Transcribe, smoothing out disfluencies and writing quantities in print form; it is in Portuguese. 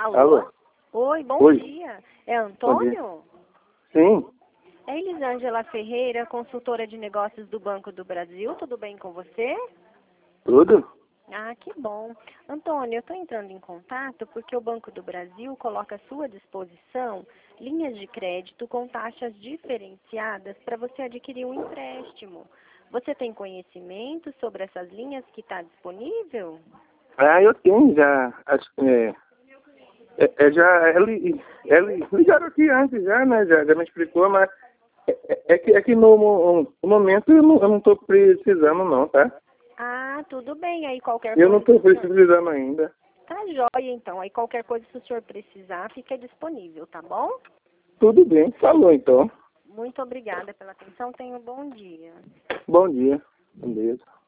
Alô? Alô? Oi, bom Oi. dia. É Bom dia. Antônio? Sim, É Elisângela Ferreira, consultora de negócios do Banco do Brasil. Tudo bem com você? tudo? Ah, que bom. Antônio, eu estou entrando em contato porque o Banco do Brasil coloca à sua disposição linhas de crédito com taxas diferenciadas para você adquirir um empréstimo. Você tem conhecimento sobre essas linhas que está disponível? Ah, eu tenho já. Acho que ele ligaram aqui antes já, né? Já me explicou, mas é que no momento eu não estou precisando não, tá? Ah, tudo bem. Aí qualquer Eu não coisa, se estou o senhor... precisando ainda. Tá jóia, então. Aí qualquer coisa, se o senhor precisar, fica disponível, tá bom? Tudo bem, falou então. Muito obrigada pela atenção. Tenha um bom dia. Bom dia. Beleza.